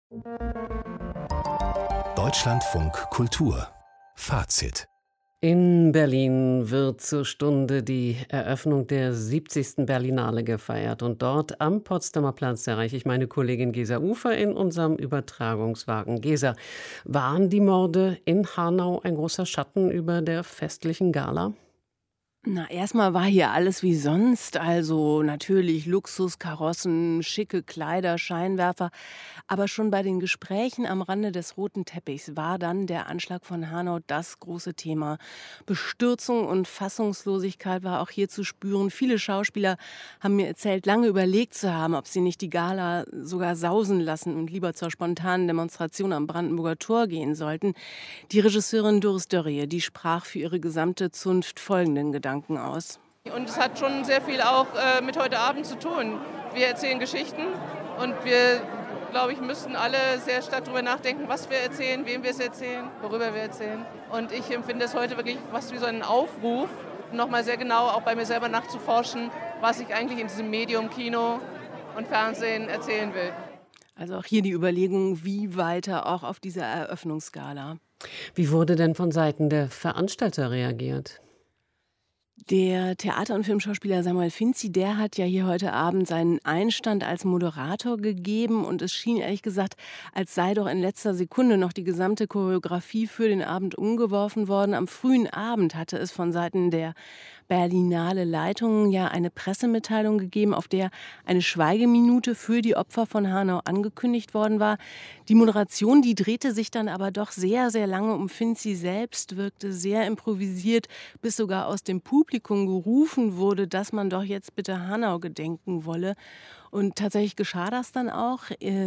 Deutschlandfunk Kultur Fazit. In Berlin wird zur Stunde die Eröffnung der 70. Berlinale gefeiert. Und dort am Potsdamer Platz erreiche ich meine Kollegin Gesa Ufer in unserem Übertragungswagen. Gesa, waren die Morde in Hanau ein großer Schatten über der festlichen Gala? Na, erstmal war hier alles wie sonst, also natürlich Luxuskarossen, schicke Kleider, Scheinwerfer. Aber schon bei den Gesprächen am Rande des roten Teppichs war dann der Anschlag von Hanau das große Thema. Bestürzung und Fassungslosigkeit war auch hier zu spüren. Viele Schauspieler haben mir erzählt, lange überlegt zu haben, ob sie nicht die Gala sogar sausen lassen und lieber zur spontanen Demonstration am Brandenburger Tor gehen sollten. Die Regisseurin Doris Dörrie, die sprach für ihre gesamte Zunft folgenden Gedanken aus. Und es hat schon sehr viel auch mit heute Abend zu tun. Wir erzählen Geschichten und wir, glaube ich, müssen alle sehr stark darüber nachdenken, was wir erzählen, wem wir es erzählen, worüber wir erzählen. Und ich empfinde es heute wirklich fast wie so einen Aufruf, nochmal sehr genau auch bei mir selber nachzuforschen, was ich eigentlich in diesem Medium Kino und Fernsehen erzählen will. Also auch hier die Überlegung, wie weiter auch auf dieser Eröffnungsgala. Wie wurde denn von Seiten der Veranstalter reagiert? Der Theater- und Filmschauspieler Samuel Finzi, der hat ja hier heute Abend seinen Einstand als Moderator gegeben und es schien ehrlich gesagt, als sei doch in letzter Sekunde noch die gesamte Choreografie für den Abend umgeworfen worden. Am frühen Abend hatte es von Seiten der Berlinale Leitung ja eine Pressemitteilung gegeben, auf der eine Schweigeminute für die Opfer von Hanau angekündigt worden war. Die Moderation, die drehte sich dann aber doch sehr, sehr lange um Finzi selbst, wirkte sehr improvisiert, bis sogar aus dem Publikum gerufen wurde, dass man doch jetzt bitte Hanau gedenken wolle. Und tatsächlich geschah das dann auch,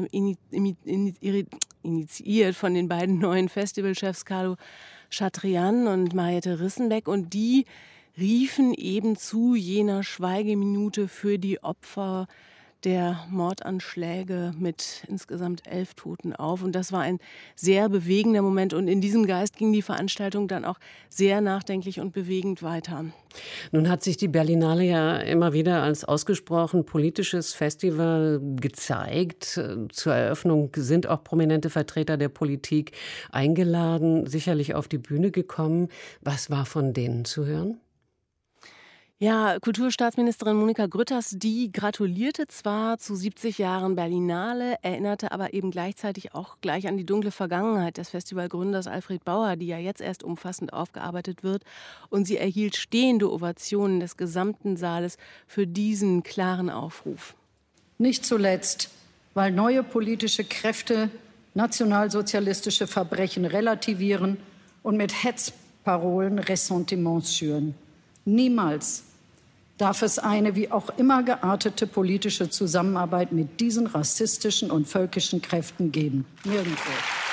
initiiert von den beiden neuen Festivalchefs Carlo Chatrian und Mariette Rissenbeck. Und die riefen eben zu jener Schweigeminute für die Opfer der Mordanschläge mit insgesamt 11 Toten auf. Und das war ein sehr bewegender Moment. Und in diesem Geist ging die Veranstaltung dann auch sehr nachdenklich und bewegend weiter. Nun hat sich die Berlinale ja immer wieder als ausgesprochen politisches Festival gezeigt. Zur Eröffnung sind auch prominente Vertreter der Politik eingeladen, sicherlich auf die Bühne gekommen. Was war von denen zu hören? Ja, Kulturstaatsministerin Monika Grütters, die gratulierte zwar zu 70 Jahren Berlinale, erinnerte aber eben gleichzeitig auch gleich an die dunkle Vergangenheit des Festivalgründers Alfred Bauer, die ja jetzt erst umfassend aufgearbeitet wird. Und sie erhielt stehende Ovationen des gesamten Saales für diesen klaren Aufruf. Nicht zuletzt, weil neue politische Kräfte nationalsozialistische Verbrechen relativieren und mit Hetzparolen Ressentiments schüren. Niemals darf es eine wie auch immer geartete politische Zusammenarbeit mit diesen rassistischen und völkischen Kräften geben. Nirgendwo.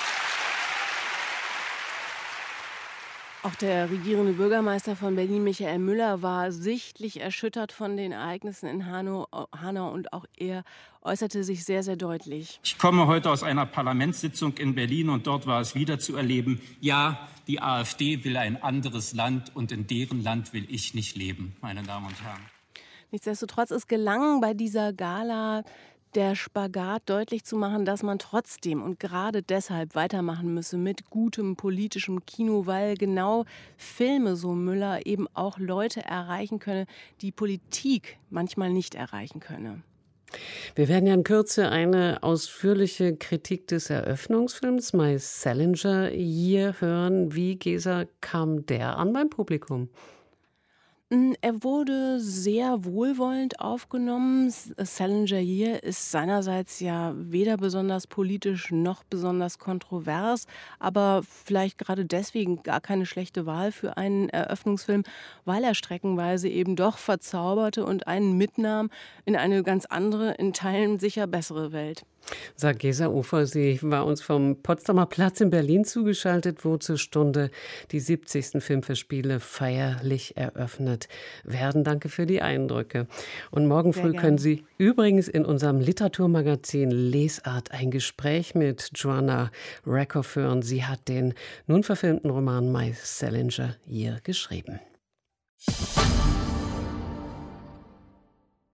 Auch der regierende Bürgermeister von Berlin, Michael Müller, war sichtlich erschüttert von den Ereignissen in Hanau und auch er äußerte sich sehr, sehr deutlich. Ich komme heute aus einer Parlamentssitzung in Berlin und dort war es wieder zu erleben, ja, die AfD will ein anderes Land und in deren Land will ich nicht leben, meine Damen und Herren. Nichtsdestotrotz, es gelang bei dieser Gala der Spagat deutlich zu machen, dass man trotzdem und gerade deshalb weitermachen müsse mit gutem politischem Kino, weil genau Filme, so Müller, eben auch Leute erreichen könne, die Politik manchmal nicht erreichen könne. Wir werden ja in Kürze eine ausführliche Kritik des Eröffnungsfilms My Salinger Year hören. Wie, Gesa, kam der an beim Publikum? Er wurde sehr wohlwollend aufgenommen. Salinger Year ist seinerseits ja weder besonders politisch noch besonders kontrovers, aber vielleicht gerade deswegen gar keine schlechte Wahl für einen Eröffnungsfilm, weil er streckenweise eben doch verzauberte und einen mitnahm in eine ganz andere, in Teilen sicher bessere Welt. Sagt Gesa Ufer, sie war uns vom Potsdamer Platz in Berlin zugeschaltet, wo zur Stunde die 70. Filmfestspiele feierlich eröffnet werden. Danke für die Eindrücke. Und morgen früh können Sie übrigens in unserem Literaturmagazin Lesart ein Gespräch mit Joanna Rakoff hören. Sie hat den nun verfilmten Roman My Salinger Year geschrieben.